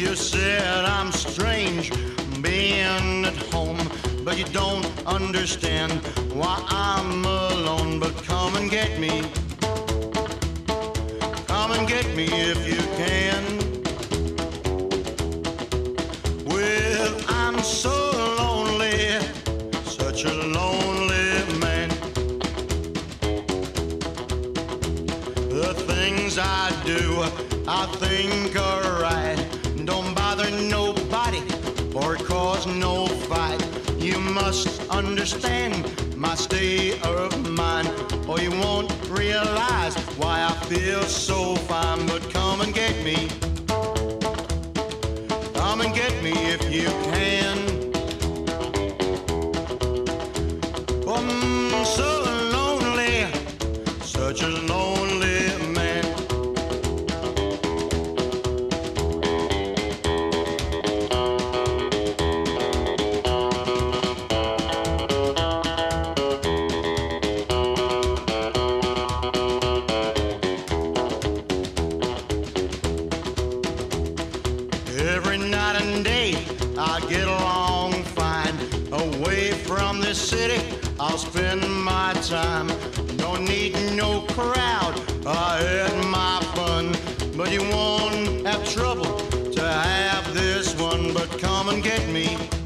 You said I'm strange being at home, but you don't understand why I'm alone. But come and get me. Come and get me if you can. Well, I'm so lonely, such a lonely man. The things I do, I think are right. Don't bother nobody or cause no fight. You must understand my state of mind, or you won't realize why I feel so fine. But come and get me. Come and get me if you can. I'm so lonely, such a lonely man. Every night and day I get along fine. Away from this city I'll spend my time. Don't need no crowd, I had my fun. But you won't have trouble to have this one. But come and get me.